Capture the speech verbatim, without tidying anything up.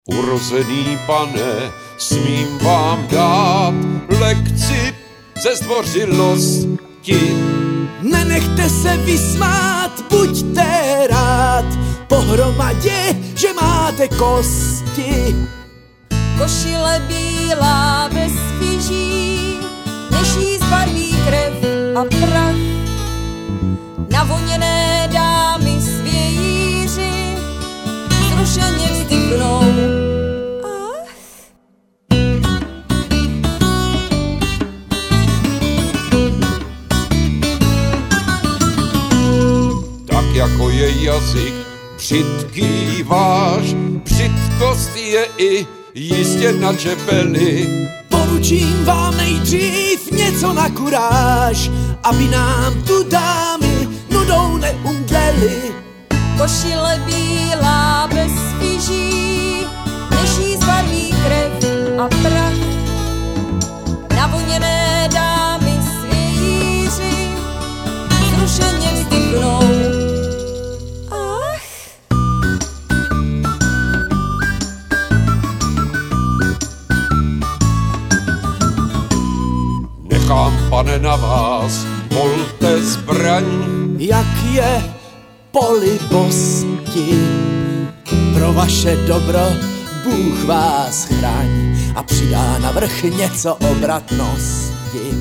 Urozený pane, smím vám dát lekci ze zdvořilosti. Nenechte se vysmát, buďte rád, pohromadě, že máte kosti. Košile bílá bez kříží, než jí zbarví krev a prach. Navoněné dámy svějíři zrušeně vzdychnou. Ach. Tak jako je jazyk břitký váš, břitkost je i jistě na čepeli. Poručím vám nejdřív něco na kuráž, aby nám tu dámy nudou neumdlely. Košile bílá bez kříží, než jí zbarví krev a prach. Navoněné dámy svějíři zrušeně vzdychnou. Ach. Nechám, pane, na vás, volte zbraň. Jak je po libosti, pro vaše dobro Bůh vás chraň a přidá navrch něco obratnosti.